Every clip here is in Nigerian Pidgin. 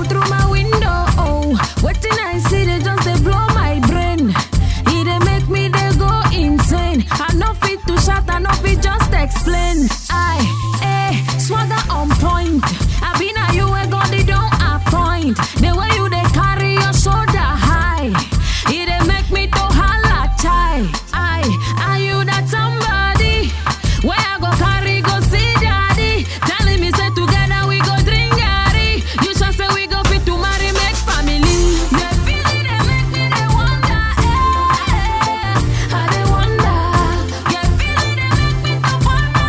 through my window. Oh, waiting I see they just they blow my brain. It they make me they go insane. I no fit to shout, I no fit just explain. Swagger on point. I been a you a God they don't appoint. The way you they carry your shoulder high, it they make me to holla chai. Are you that somebody? Where I go carry go see daddy? Telling me say together we go drink garri. You should say we go fit to marry make family. The feeling they make me they wonder, I they wonder. The feeling they make me to wonder,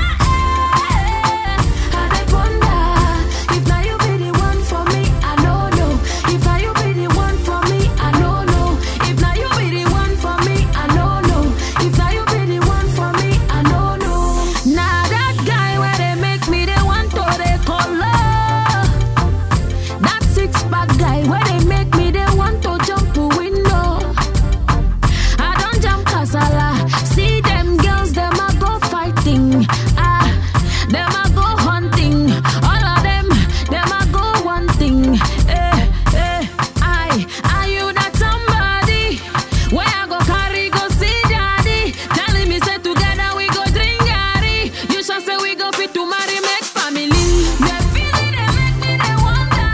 I they wonder. If now you be the one for me, I don't know. If now you be the one for me, I don't know. If now you be the one for me, I don't know. If now you be the one for me, I don't know. Now that guy where they make me they want to they color. That six-pack guy where they make me they want to jump to window. I don't jump casala. See them girls, them a go fighting. Them a go hunting. All of them a go one thing. Are you that somebody? Where I go carry go see daddy? Telling me say together we go drink garri. You should say we go fit to marry make family. The feeling they make me they wonder,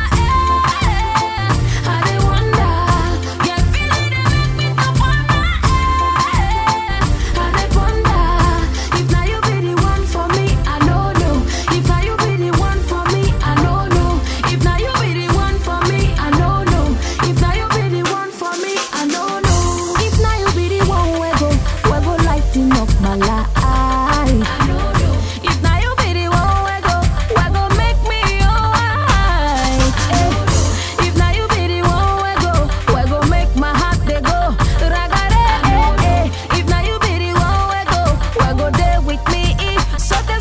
I they wonder. The feeling they make me to wonder, I they wonder. If now you be the one for me, I don't know. If now you be the one for me, I don't know. If now you be the one for me, I don't know. If now you be the one for me, I don't know. If now you be the one we go lighting up my life. I don't know. If now you be the one we go make me alright. If now you be the one we go make my heart they go ragare. If now you be the one we go there with me. Sote.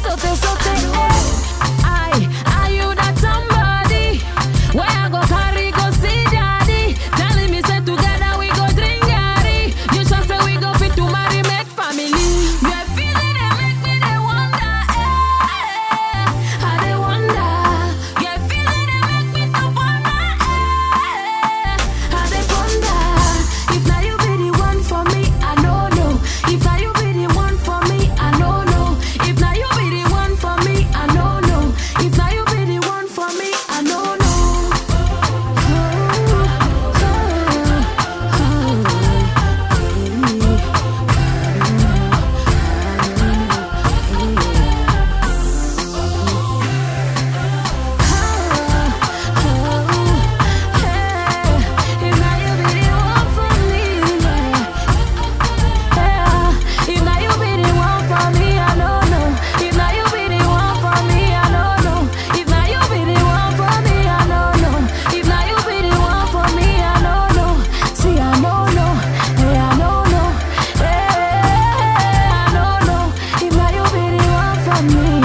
Are you that somebody? Where I go carry go see daddy? Telling me say together we go drink garri. You should say we go fit to marry make family. The feeling they make me they wonder, I they wonder. The feeling they make me to wonder, I they wonder. If now you be the one for me, I don't know. If now you be the one for me, I don't know. If now you be the one for me, I don't know. If now you be the one for me, I don't know. If now you be the one for me, if now you be the one for me, I don't know. If now you be the one for me, I don't know. If now you be the one for me, I don't know. If now you be the one for me, I don't know. See, I don't know. I don't know. I don't know. If now you be the one for me.